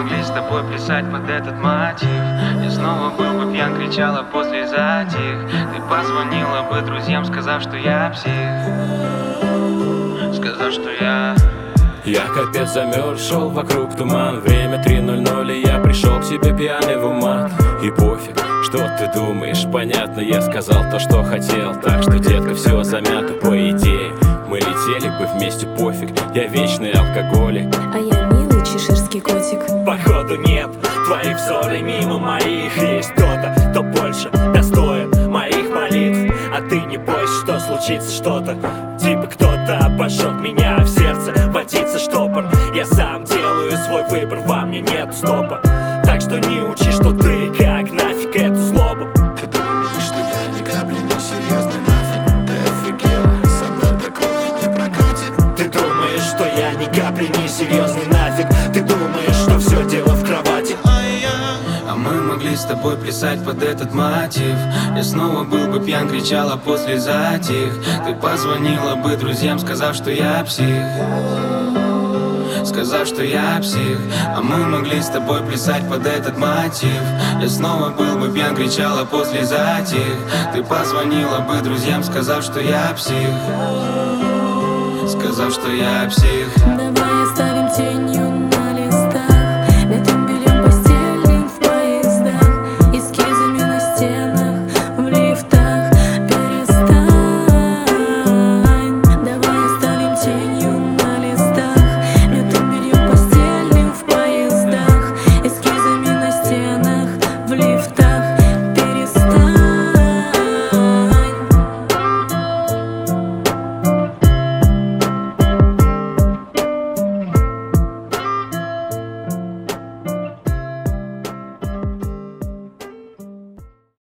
могли с тобой плясать под этот мотив. Я снова был бы пьян, кричала после затих. Ты позвонила бы друзьям, сказав, что я псих. Сказав, что я капец замерз, шел вокруг туман. Время 3:00, и я пришел к себе пьяный в умат. И пофиг, что ты думаешь, понятно, я сказал то, что хотел. Так что, детка, все замято, по идее мы летели бы вместе, пофиг. Я вечный алкоголик, а я милый чеширский котик. Походу нет, твои взоры мимо моих. Есть кто-то, кто больше достоин моих молитв. А ты не бойся, что случится что-то. Типа кто-то обожжет меня в сердце, водится штопор. Я сам делаю свой выбор, во мне нет стопа. Так что не учи, что ты как нафиг эту злобу. Ты думаешь, что я ни капли не серьезный, нафиг? Ты офигела, со мной такое не прокатит. Ты думаешь, что я ни капли не серьезный, нафиг? Ты думаешь, что все дело в кровати? А мы могли с тобой плясать под этот мотив. Я снова был бы пьян, кричала после затих. Ты позвонила бы друзьям, сказав, что я псих. Сказав, что я псих. А мы могли с тобой плясать под этот мотив. Я снова был бы пьян, кричала после затих. Ты позвонила бы друзьям, сказав, что я псих. Сказав, что я псих. Давай оставим тенью